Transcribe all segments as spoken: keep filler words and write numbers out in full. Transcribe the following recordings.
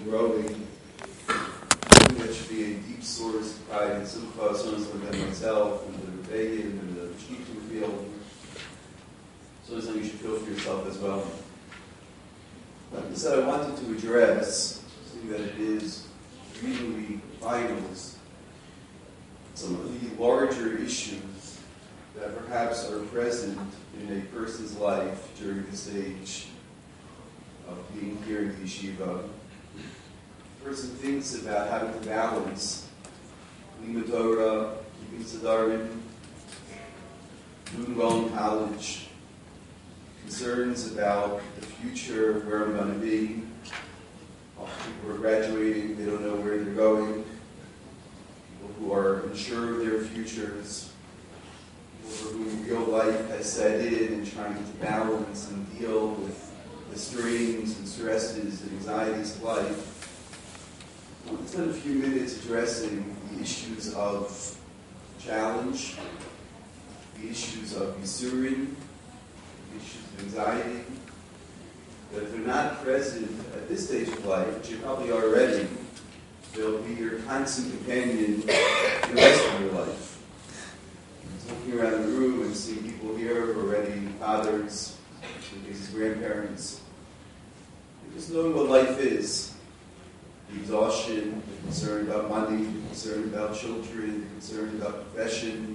growing. That should be a deep source of pride and simcha, so like myself, and the Rebbein, and the Shkitim field. So something you should feel for yourself as well. Like I said, I wanted to address something that it is really vital, some of the larger issues that perhaps are present in a person's life during the stage of being here in the yeshiva. The person thinks about having to balance Limud Torah, keeping Sedarim, doing well in college, concerns about the future, where I'm going to be. People are graduating, they don't know where they're going. People who are unsure of their futures. People for whom real life has set in and trying to balance and deal with the strains and stresses and anxieties of life. I want to spend a few minutes addressing the issues of challenge, the issues of yisurin, the issues of anxiety, that if they're not present at this stage of life, which you probably are already, they'll be your constant companion for the rest of your life. Looking around the room and seeing people here who are already fathers, in cases grandparents, and just knowing what life is. The exhaustion, the concern about money, the concern about children, the concern about profession,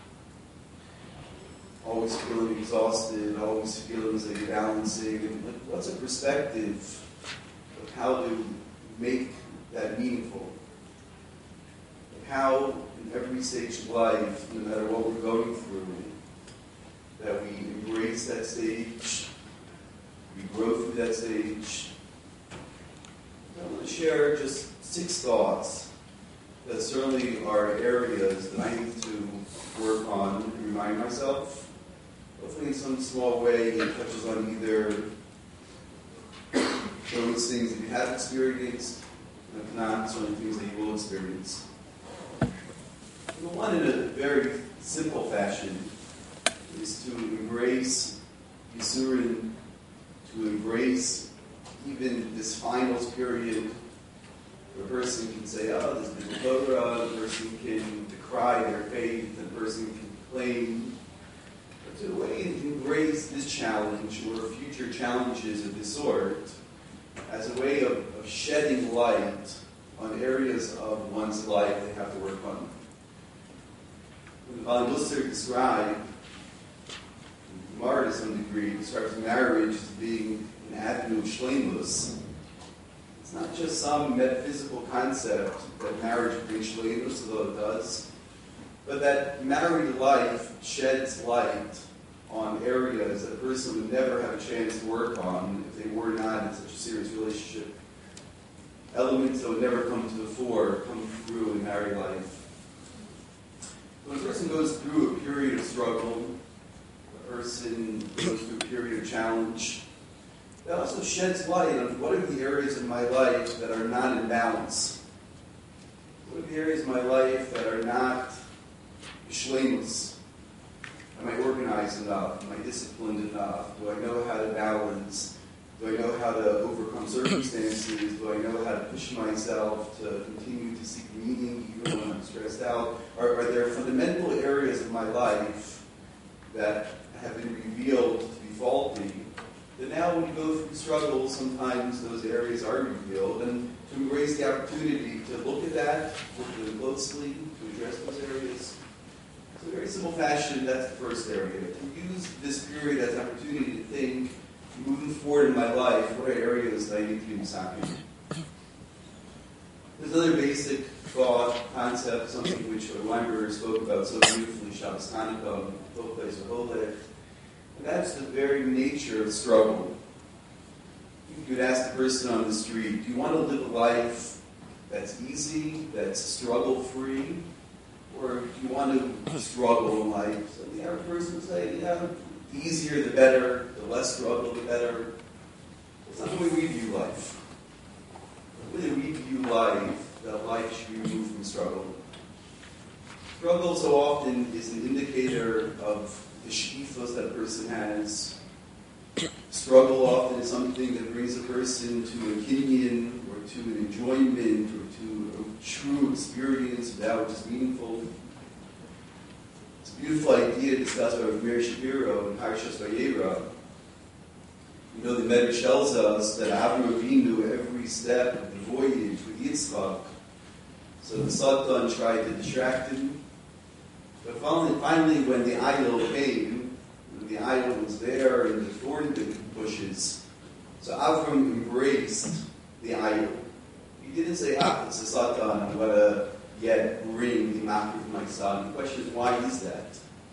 always feeling exhausted, always feeling as though you're balancing. And what's a perspective of how to make that meaningful? Of how, in every stage of life, no matter what we're going through, that we embrace that stage, we grow through that stage. I want to share just six thoughts that certainly are areas that I need to work on and remind myself. Hopefully in some small way it touches on either those things that you have experienced, and if not, certainly things that you will experience. The one in a very simple fashion is to embrace yisurin, to embrace even this finals period where a person can say, oh, there's been a Torah, the person can decry their faith, the person can complain. To a way to embrace this challenge or future challenges of this sort as a way of, of shedding light on areas of one's life they have to work on. When Bali Musar described, Gemara to some degree, describes marriage as being an avenue of shleimus. It's not just some metaphysical concept that marriage brings shleimus, although it does, but that married life sheds light on areas that a person would never have a chance to work on if they were not in such a serious relationship. Elements that would never come to the fore come through in married life. When a person goes through a period of struggle, a person goes through a period of challenge, that also sheds light on what are the areas of my life that are not in balance. What are the areas of my life that are not shleimus? Am I organized enough? Am I disciplined enough? Do I know how to balance? Do I know how to overcome circumstances? Do I know how to push myself to continue to seek meaning even when I'm stressed out? Are, are there fundamental areas of my life that have been revealed to be faulty? That now when you go through struggles, sometimes those areas are revealed, and to embrace the opportunity to look at that, look at them closely, to address those areas. In a very simple fashion, that's the first area. To use this period as an opportunity to think, moving forward in my life, what are areas that I need to be misaking? There's another basic thought, concept, something which Weinberger spoke about so beautifully, Shabbos Hanukkah, both places of Holech, and that's the very nature of struggle. You could ask the person on the street, do you want to live a life that's easy, that's struggle-free? Or do you want to struggle in life? So the average person would say, yeah, the easier the better, the less struggle the better. It's not the way we view life. The way we view life, that life should be removed from struggle. Struggle so often is an indicator of the shifos that a person has. Struggle often is something that brings a person to a kinyan or to an enjoyment or to a true experience of that which is meaningful. It's a beautiful idea discussed by Meir Shapiro in Parshas Vayera. You know, the Medrash tells us that Avraham Avinu, every step of the voyage with Yitzchak, so the Satan tried to distract him. But finally, finally when the idol came, when the idol was there in the thorn bushes, so Avraham embraced the idol. He didn't say, ah, it's the Satan, I'm going to yet bring the Makar of my son. The question is, why is that?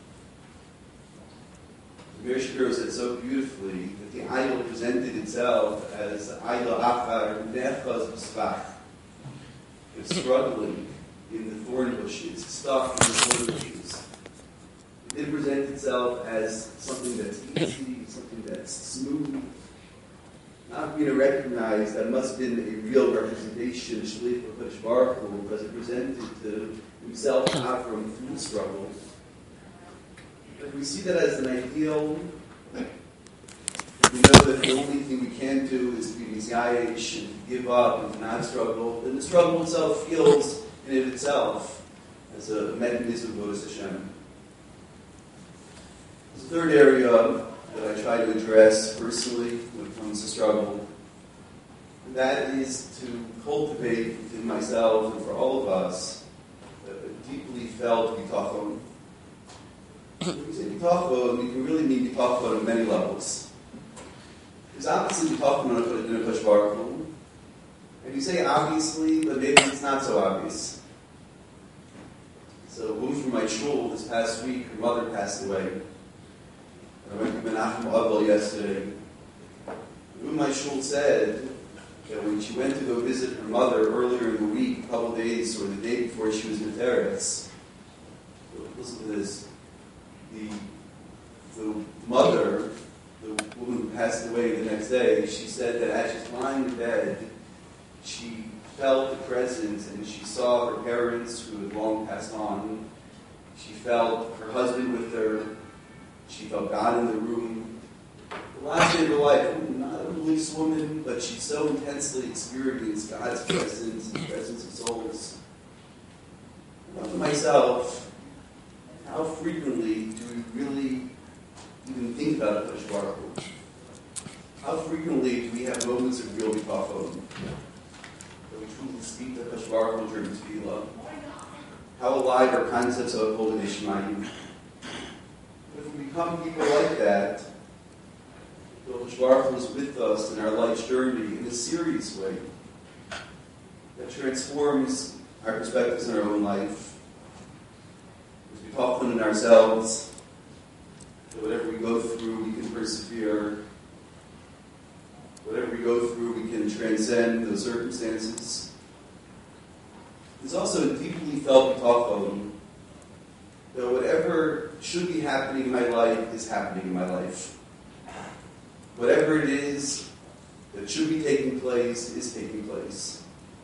Meir Shapiro said so beautifully that the idol presented itself as the idol Achar Nechaz B'Svach. It's struggling in the thorn bushes, stuck in the thorn bushes. It didn't present itself as something that's easy, something that's smooth. Not being recognized that must have been a real representation of Shliach HaKadosh Baruch Hu, because it presented to himself Avram through the struggle. If we see that as an ideal, if we know that the only thing we can do is to be Mizyayesh and to give up and to not struggle, then the struggle itself feels in it itself as a mechanism of Vodas Hashem. There's a third area that I try to address personally when it comes to struggle, and that is to cultivate within myself and for all of us a deeply felt bitachon. When we say bitachon, we can really mean bitachon on many levels. There's obviously bitachon in a HaKadosh Baruch Hu, and you say obviously, but maybe it's not so obvious. So a woman from my shul this past week, her mother passed away. I went to Menachem Avel yesterday. My shul said that when she went to go visit her mother earlier in the week, a couple days or the day before she was Meteretz, listen to this, the, the mother, the woman who passed away the next day, she said that as she's lying in bed, she felt the presence and she saw her parents who had long passed on. She felt her husband with her. She felt God in the room. The last day of her life, not a religious woman, but she so intensely experienced God's presence and the presence of souls. I thought to myself, how frequently do we really even think about HaKadosh Baruch Hu? How frequently do we have moments of real bitachon? That we truly speak to HaKadosh Baruch Hu during tefillah? How alive are concepts of Kol Shemayim? If we become people like that, HaKadosh Baruch Hu is with us in our life's journey in a serious way that transforms our perspectives in our own life. As we talk in ourselves, that whatever we go through, we can persevere. Whatever we go through, we can transcend those circumstances. There's also a deeply felt bitachon that whatever should be happening in my life is happening in my life. Whatever it is that should be taking place is taking place.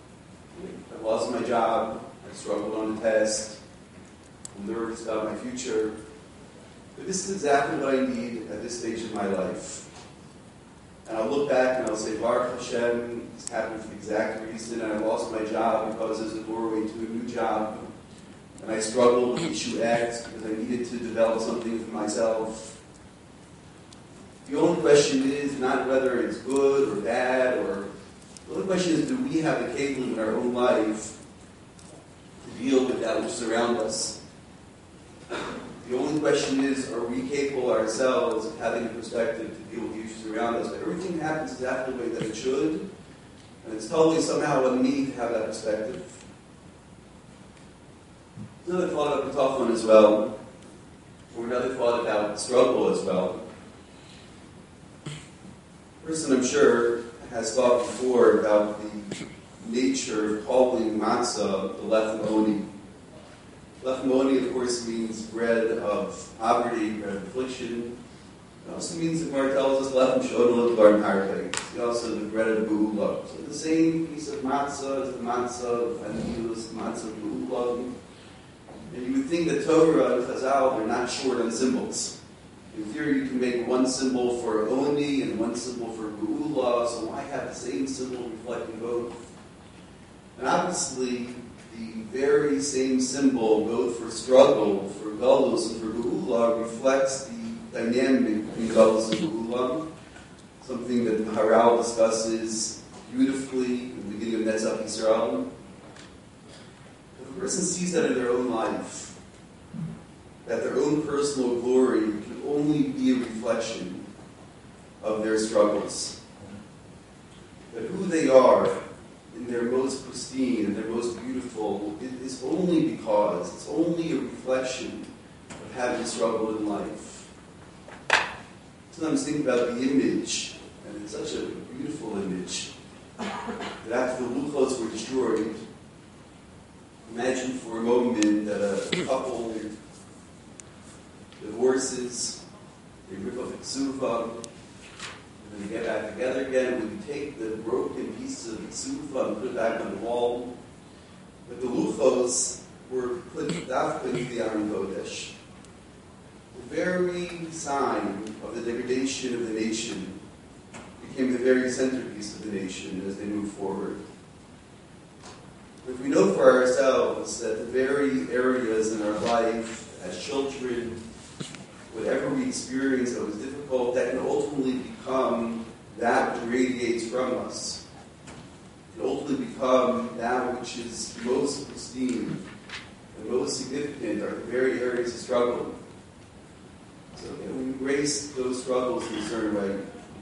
I lost my job. I struggled on the test. I'm nervous about my future. But this is exactly what I need at this stage of my life. And I'll look back and I'll say, Baruch Hashem, this happened for the exact reason, and I lost my job because there's a doorway to a new job. And I struggled with issue X because I needed to develop something for myself. The only question is not whether it's good or bad, or the only question is, do we have the capability in our own life to deal with that which is around us? The only question is, are we capable ourselves of having a perspective to deal with the issues around us? But everything happens exactly the way that it should, and it's totally somehow on me to have that perspective. Another thought of bitachon as well, or another thought about struggle as well. A person, I'm sure, has thought before about the nature of calling matzah the lechem oni. Lechem oni, of course, means bread of poverty, bread of affliction. It also means, the Gemara tells us, lechem she'odel l'dvar parvei. It's also the bread of geula. So the same piece of matzah is the matzah of aniyus, the matzah of geula. And you would think that Torah and Chazal, they're not short on symbols. In theory, you can make one symbol for Oni and one symbol for Geula, so why have the same symbol reflecting both? And obviously, the very same symbol, both for struggle, for Galus, and for Geula, reflects the dynamic between Galus and Geula, something that the Maharal discusses beautifully in the beginning of Netzach Yisrael. If a person sees that in their own life, that their own personal glory can only be a reflection of their struggles, that who they are in their most pristine and their most beautiful, it is only because, it's only a reflection of having struggled in life. Sometimes think about the image, and it's such a beautiful image, that after the Luchos were destroyed, imagine for a moment that a couple divorces, they rip off a ksufa, and then they get back together again. We take the broken pieces of the ksufa and put it back on the wall. But the Luchos were put dafka into the Aron Kodesh. The very sign of the degradation of the nation became the very centerpiece of the nation as they moved forward. If we know for ourselves that the very areas in our life as children, whatever we experience that was difficult, that can ultimately become that which radiates from us, can ultimately become that which is most pristine and most significant, are the very areas of struggle. So can we embrace those struggles in a certain way?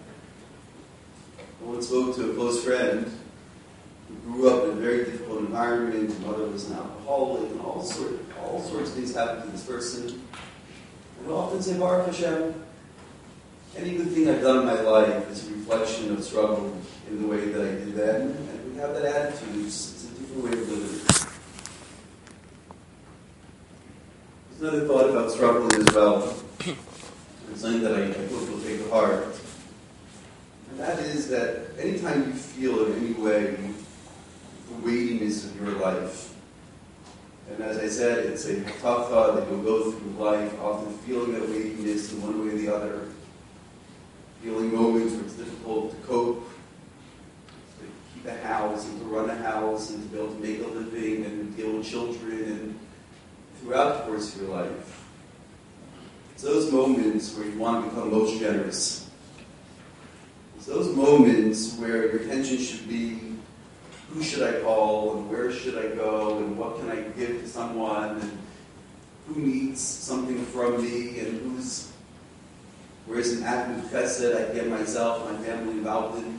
I once spoke to a close friend who grew up in a very difficult environment. His mother was an alcoholic, and all sorts, all sorts of things happened to this person. And I often say, Baruch Hashem, any good thing I've done in my life is a reflection of struggle in the way that I did then. And we have that attitude. It's, it's a different way of living. There's another thought about struggling as well. It's something that I, I hope will take to heart. And that is that anytime you feel in any way the weightiness of your life, and as I said, it's a hatacha that you'll go through life, often feeling that weightiness in one way or the other, feeling moments where it's difficult to cope, to keep a house, and to run a house, and to be able to make a living, and to deal with children, and throughout the course of your life. It's those moments where you want to become most generous. It's those moments where your attention should be, who should I call, and where should I go, and what can I give to someone, and who needs something from me, and who's, where's an act of chesed I can get myself, my family involved in.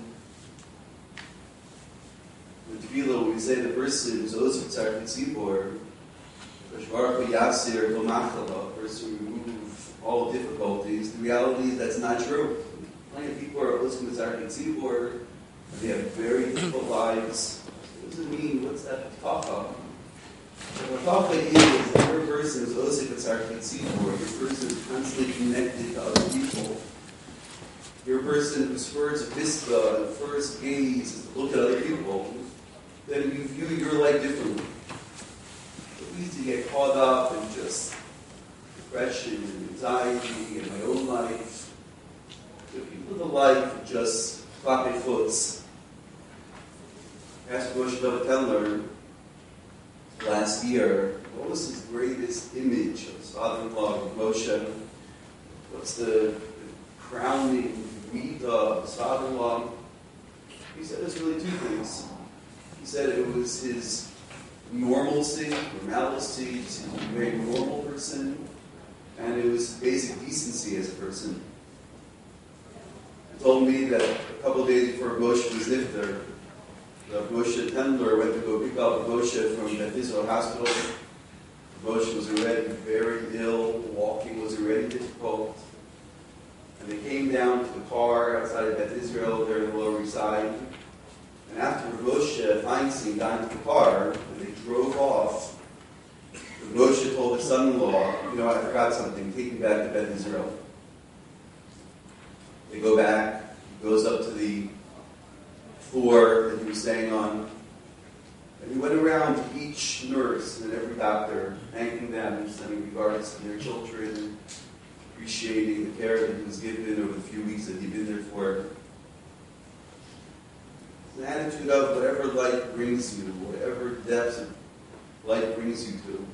With tefillah, we say the person who's osik tzar v'tzibor, Baruch Hu Yasir Kol a person who remove all difficulties. The reality is that's not true. Plenty of people are osik tzar v'tzibor, and they have very difficult lives. What does it mean? What's that hatacha? The hatacha is that your person is osik tzar v'tzibor. Your person is constantly connected to other people. Your person whose first vista and first gaze is to look at other people. Then you view your life differently. It's easy to get caught up in just depression and anxiety in my own life. The people of the life of just clapping foots. Asked Moshe Tendler last year, what was his greatest image of his father-in-law, Moshe? What's the, the crowning midah of his father-in-law? He said it's really two things. He said it was his normalcy, normalcy, just a very normal person, and it was basic decency as a person. He told me that a couple of days before Moshe was nifter, the Moshe Tendler went to go pick up Moshe from Beth Israel Hospital. Moshe was already very ill, walking was already difficult, and they came down to the car outside of Beth Israel, there in the Lower East Side. And after Moshe Feinstein got into the car, and they drove off, Moshe told his son-in-law, you know, I forgot something, take me back to Beth Israel. They go back, he goes up to the floor that he was staying on, and he went around to each nurse and every doctor, thanking them, sending regards to their children, appreciating the care that he was given over the few weeks that he'd been there for. It's an attitude of whatever light brings you, whatever depths light brings you to.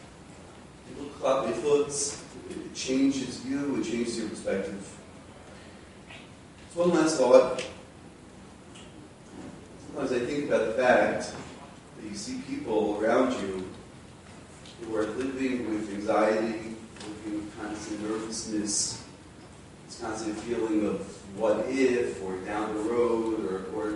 It changes you, it changes your perspective. So one last thought. Sometimes I think about the fact that you see people around you who are living with anxiety, living with constant nervousness, this constant feeling of what if, or down the road, or, or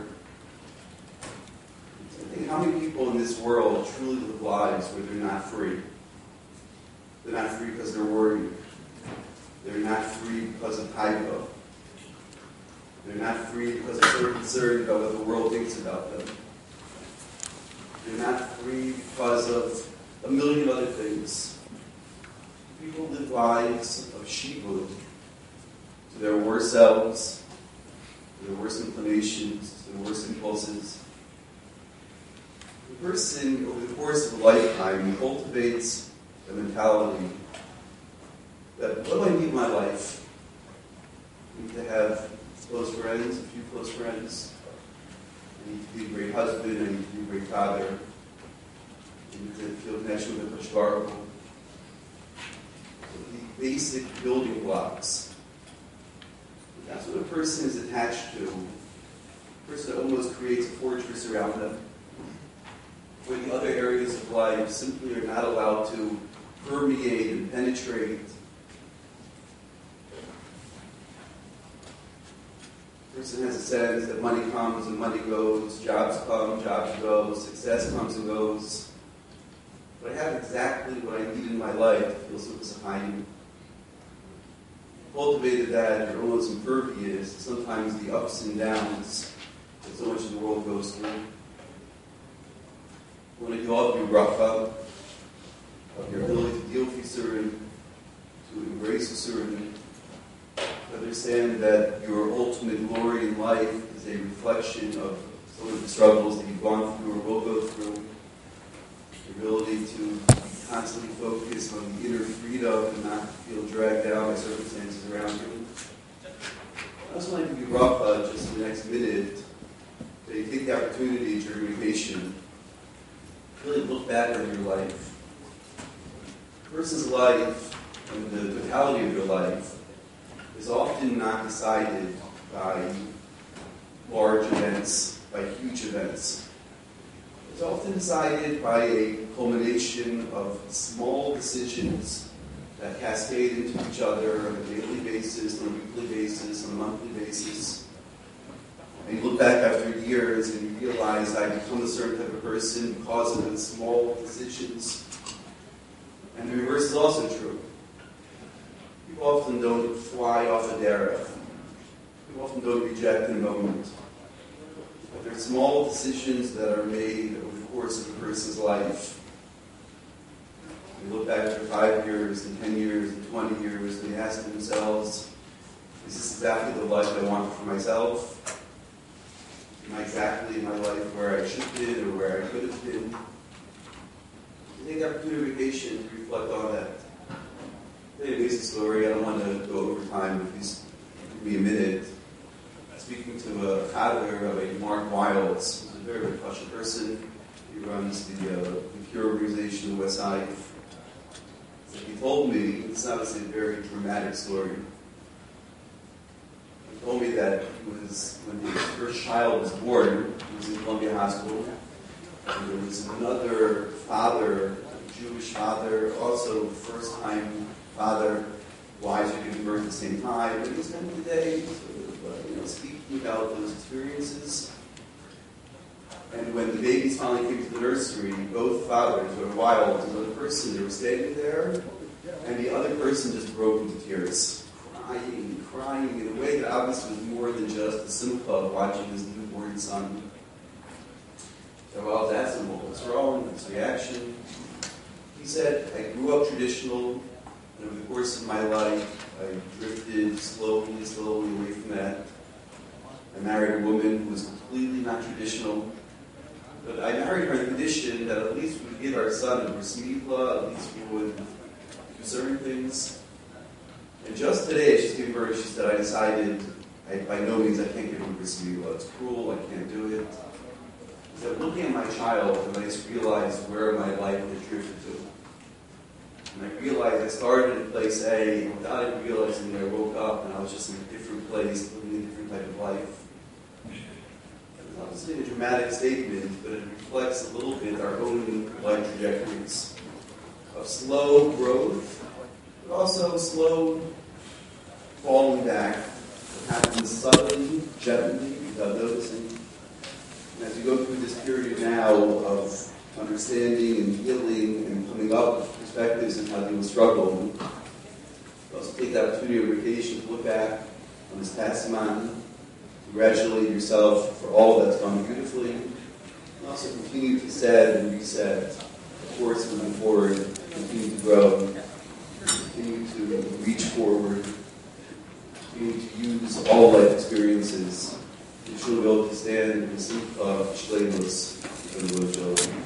I think how many people in this world truly live lives where they're not free? They're not free because they're worried. They're not free because of typo. They're not free because they're concerned about what the world thinks about them. They're not free because of a million other things. People live lives of sheephood to their worst selves, to their worst inclinations, to their worst impulses. The person, over the course of a lifetime, cultivates the mentality that what do I need in my life? I need to have close friends, a few close friends. I need to be a great husband. I need to be a great father. I need to feel connection with the Pashtarko. So the basic building blocks. That's what a person is attached to. A person almost creates a fortress around them, where the other areas of life simply are not allowed to permeate and penetrate. A person has a sense that money comes and money goes, jobs come, jobs go, success comes and goes. But I have exactly what I need in my life to feel satisfying. Cultivated that, you're almost impervious to sometimes the ups and downs that so much of the world goes through. I want to do all of your bracha, of your ability to deal with Yisurim, to embrace Yisurim, to understand that your ultimate glory in life is a reflection of some of the struggles that you've gone through or will go through. Your ability to be constantly focused on the inner freedom and not feel dragged down by circumstances around you. I also want to give you bracha just in the next minute, that you take the opportunity during vacation really look back on your life. A person's life and the totality of your life is often not decided by large events, by huge events. It's often decided by a culmination of small decisions that cascade into each other on a daily basis, on a weekly basis, on a monthly basis. And you look back after years and you realize I become a certain type of person because of those small decisions. And the reverse is also true. People often don't fly off a derech. People often don't reject in a moment. But there are small decisions that are made over the course of a person's life. They look back for five years and ten years and twenty years and they ask themselves, is this exactly the life I want for myself? Am I exactly in my life where I should have been or where I could have been? Take the opportunity of vacation to reflect on that. I'll tell you a basic story. I don't want to go over time, but please give me a minute. Speaking to a father of a Mark Wilds, who's a very, very special person. He runs the, uh, the Cure organization in West Side. So he told me, it's obviously a very dramatic story. He told me that he was, when his first child was born, he was in Columbia Hospital. And there was another father, a Jewish father, also first-time father, wives were giving birth at the same time. And he was spending the day sort of, uh, you know, speaking about those experiences. And when the babies finally came to the nursery, both fathers were wild. Another person, they were standing there, and the other person just broke into tears, crying, crying in a way that obviously was more than just the simcha of watching his newborn son. So I was asking him, what's wrong? His reaction. He said, I grew up traditional, and over the course of my life, I drifted slowly, slowly away from that. I married a woman who was completely not traditional. But I married her in the condition that at least we would give our son a bris mitzvah, at least we would do certain things. And just today, she's giving birth, she said, I decided I, by no means, I can't give him recipe, well, it's cruel, I can't do it. Is that looking at my child, and I just realized where my life had drifted to. And I realized I started in place A, and without even realizing that I woke up and I was just in a different place, living a different type of life. It's obviously a dramatic statement, but it reflects a little bit our own life trajectories of slow growth, but also slow falling back. It happens subtly, gently, without noticing. And as you go through this period now of understanding and healing and coming up with perspectives on how to deal with struggle, you also take the opportunity of vacation to look back on this past month, congratulate yourself for all that's gone beautifully, and also continue to set and reset the course moving forward, continue to grow, continue to reach forward, continue to use all life experiences to truly be able to stand in the seat of Shleimus and the